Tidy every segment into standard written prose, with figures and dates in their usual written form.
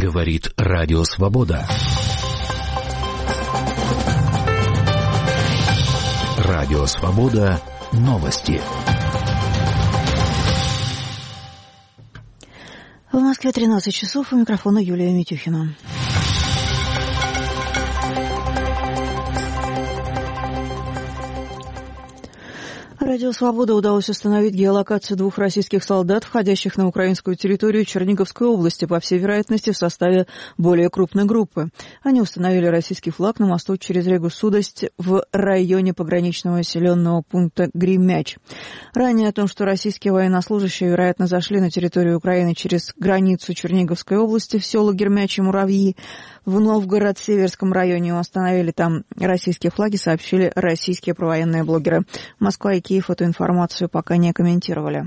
Говорит Радио Свобода. Радио Свобода. Новости. В Москве 13 часов. У микрофона Юлия Митюхина. Радио «Свобода» удалось установить геолокацию 2 российских солдат, входящих на украинскую территорию Черниговской области, по всей вероятности, в составе более крупной группы. Они установили российский флаг на мосту через реку Судость в районе пограничного населенного пункта Гремяч. Ранее о том, что российские военнослужащие, вероятно, зашли на территорию Украины через границу Черниговской области в село Гремяч и Муравьи, в Новгород-Северском районе установили там российские флаги, сообщили российские провоенные блогеры. Москва и Киев эту информацию пока не комментировали.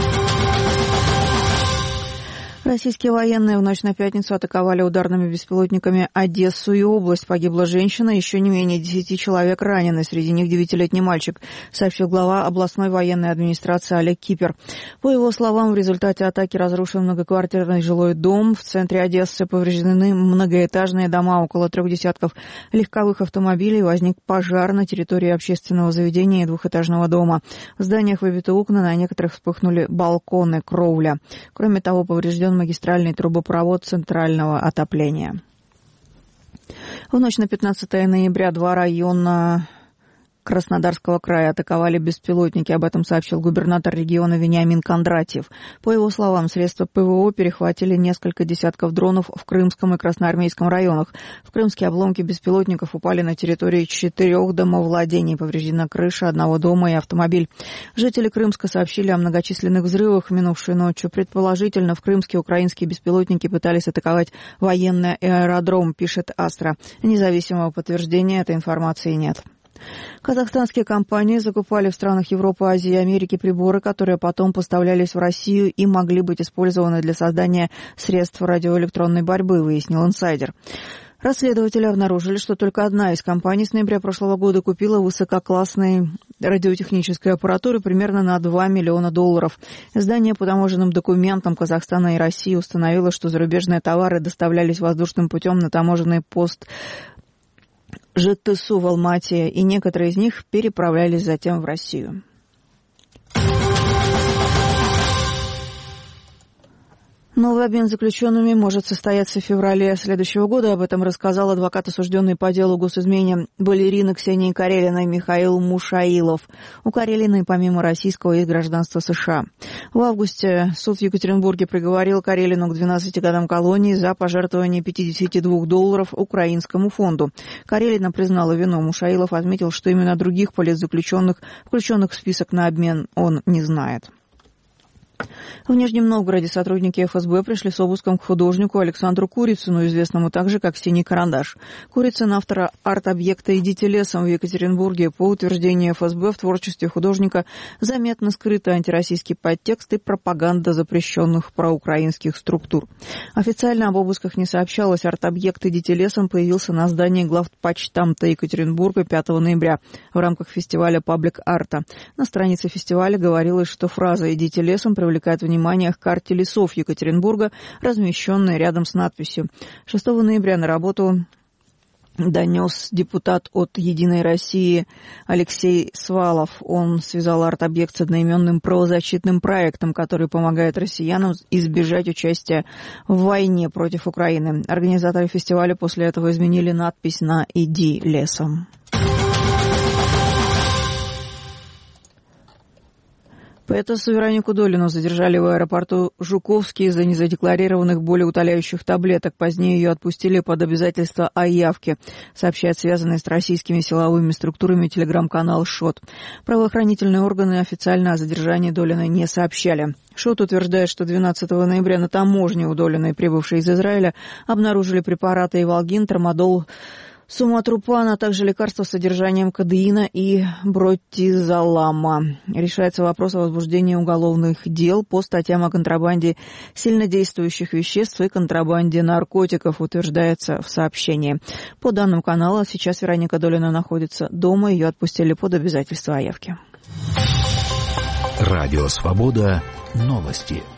Российские военные в ночь на пятницу атаковали ударными беспилотниками Одессу и область. Погибла женщина, еще не менее 10 человек ранены, среди них 9-летний мальчик, сообщил глава областной военной администрации Олег Кипер. По его словам, в результате атаки разрушен многоквартирный жилой дом. В центре Одессы повреждены многоэтажные дома, около 3 десятков легковых автомобилей. Возник пожар на территории общественного заведения и двухэтажного дома. В зданиях выбиты окна, на некоторых вспыхнули балконы, кровля. Кроме того, поврежден магистральный трубопровод центрального отопления. В ночь на 15 ноября 2 района Краснодарского края атаковали беспилотники. Об этом сообщил губернатор региона Вениамин Кондратьев. По его словам, средства ПВО перехватили несколько десятков дронов в Крымском и Красноармейском районах. В Крымске обломки беспилотников упали на территории 4 домовладений. Повреждена крыша 1 дома и автомобиль. Жители Крымска сообщили о многочисленных взрывах минувшей ночью. Предположительно, в Крымске украинские беспилотники пытались атаковать военный аэродром, пишет Астра. Независимого подтверждения этой информации нет. Казахстанские компании закупали в странах Европы, Азии и Америки приборы, которые потом поставлялись в Россию и могли быть использованы для создания средств радиоэлектронной борьбы, выяснил инсайдер. Расследователи обнаружили, что только одна из компаний с ноября прошлого года купила высококлассной радиотехнической аппаратуры примерно на $2 миллиона. Издание по таможенным документам Казахстана и России установило, что зарубежные товары доставлялись воздушным путем на таможенный пост ЖТСУ в Алмате, и некоторые из них переправлялись затем в Россию. Новый обмен заключенными может состояться в феврале следующего года. Об этом рассказал адвокат, осужденный по делу госизмене балерины Ксении Карелиной Михаил Мушаилов. У Карелиной помимо российского есть гражданство США. В августе суд в Екатеринбурге приговорил Карелину к 12 годам колонии за пожертвование $52 украинскому фонду. Карелина признала вину. Мушаилов отметил, что именно других политзаключенных, включенных в список на обмен, он не знает. В Нижнем Новгороде сотрудники ФСБ пришли с обыском к художнику Александру Курицыну, известному также как «Синий карандаш». Курицын — автор арт-объекта «Идите лесом» в Екатеринбурге. По утверждению ФСБ, в творчестве художника заметно скрыты антироссийский подтекст и пропаганда запрещенных проукраинских структур. Официально об обысках не сообщалось. Арт-объект «Идите лесом» появился на здании главпочтамта Екатеринбурга 5 ноября в рамках фестиваля паблик-арта. На странице фестиваля говорилось, что фраза «Идите лесом» привлекает внимание к карте лесов Екатеринбурга, размещенной рядом с надписью. 6 ноября на работу донес депутат от «Единой России» Алексей Свалов. Он связал арт-объект с одноименным правозащитным проектом, который помогает россиянам избежать участия в войне против Украины. Организаторы фестиваля после этого изменили надпись на «Иди лесом». Поэтессу Веронику Долину задержали в аэропорту Жуковский из-за незадекларированных болеутоляющих таблеток. Позднее ее отпустили под обязательство о явке, сообщает связанный с российскими силовыми структурами телеграм-канал «Шот». Правоохранительные органы официально о задержании Долиной не сообщали. ШОТ утверждает, что 12 ноября на таможне у Долиной, прибывшей из Израиля, обнаружили препараты Ивалгин, Трамадол, Суматрупан, а также лекарства с содержанием кодеина и бротизолама. Решается вопрос о возбуждении уголовных дел по статьям о контрабанде сильнодействующих веществ и контрабанде наркотиков, утверждается в сообщении. По данным канала, сейчас Вероника Долина находится дома, ее отпустили под обязательство о явке. Радио «Свобода». Новости.